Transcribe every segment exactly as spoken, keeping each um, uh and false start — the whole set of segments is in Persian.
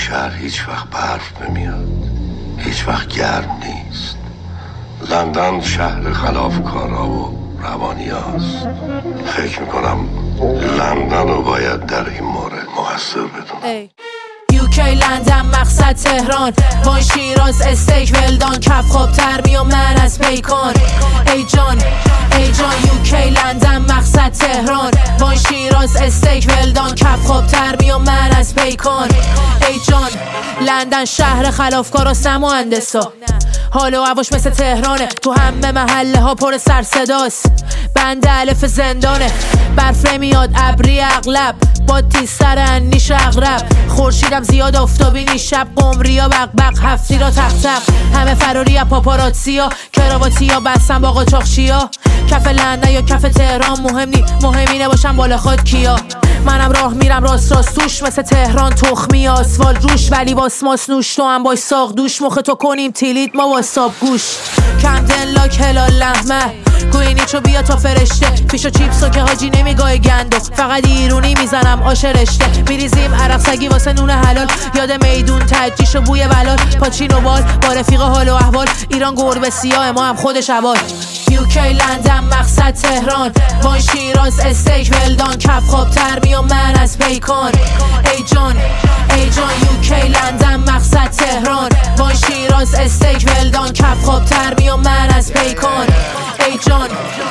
شهر هیچ وقت برف نمیاد، هیچ وقت گرم نیست. لندن شهر خلافکارا و روانیاست. فکر میکنم لندن رو باید در این مورد مقصر بدونم. یوکی لندن مقصد تهران، وان شیراز استیک ولدان، کف خواب ترمی و من از پیکان. ای جان ای جان یوکی لندن مقصد تهران، وان شیراز استیک ولدان، کف خواب ترمی و من از پیکان. ای جان لندن شهر خلافکار و سم و اندسا، حال و هواش مثل تهرانه، تو همه محله ها پر سر صداست. بند الف زندانه، برف نمیاد ابری اغلب، با تیز سر انیش اغرب. خورشیدم زیاد آفتابی نیست، شب قمریا بق بق، هفتی را تق تق، همه فراری ها پاپاراتزیا، کراواتی ها بستن با قاچاقچی ها. کف لندن یا کف تهران مهم نی، مهمی نباشم بالا خود کیا. منم راه میرم راست راست توش، مثل تهران تخمی آسفال روش، ولی با اسماس نوش تو هم باش ساق دوش. مخ تو کنیم تیلیت ما واساب گوش، کمدن لاک هلال لحمه، گوینیچو بیا تا فرشته، پیشو چیپسو که حاجی نمیگاه گندو، فقط ایرونی میزنم آش رشته. میریزیم عرق سگی واسه نون حلال، یاد میدون تجیش و بوی بلال، پاچین و بال با رفیق حال و احوال، ایران گربه سیاه ما هم خودش عبال. یوکی لندن مقصد تهران، وان شیراز استیک ولدان، کف خواب ترمی و من از پیکان. ای جان ای جان یوکی لندن مقصد تهران، وان شیراز استیک ولدان، کف خواب ترمی و من از پیکان. ای جان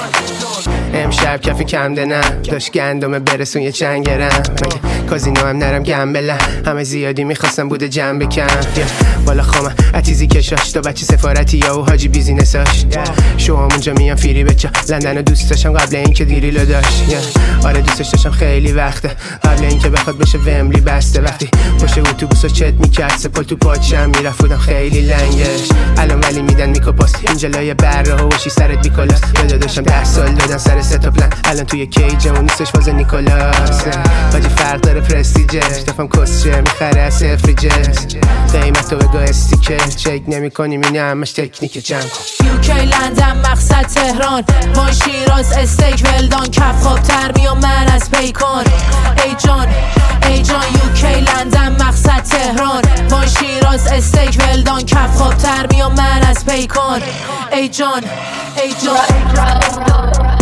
امشب کفی کم دنم داشت گندمه برسون یه چند گرم، کازینو هم نرم گمبلم، همه زیادی میخواستم بوده جمع بکن. بالا خامه اتیزی کشاش تا بچه سفارتی یا و حاجی بیزینساش، شو هم اونجا میان فیری بچه لندن رو دوست داشتم قبل این که دیری لو داشت. آره دوستش داشتم خیلی وقته، قبل این که بخواد بشه وملی بسته. وقتی پشت اتوبوس رو چت میکرد سپل تو پاچم میرفت بودم خیلی لنگش. الان ولی میدن میکوپاس اینجا لای بره و وشی سرت بیکلاس، یاد داشتم ده سال دادن سر ستا پلن، الان توی کیجه و نیستش واسه نیکولاس. باجی فرق داره پرستیجش، دفعم کسچه میخره از سفریجش، قیمت رو بگو استیکر چک نمی کنیم اینه همش تکنیک جمع کن. یوکی لندن مقصد تهران، وان شیراز استیک ولدان، کف خواب ترمی و من از پیکان. ای جان ای جان یوکی لندن مقصد تهران، وان شیراز استیک ولدان، کف خواب ترمی و من از پیکان. ای جان ای جان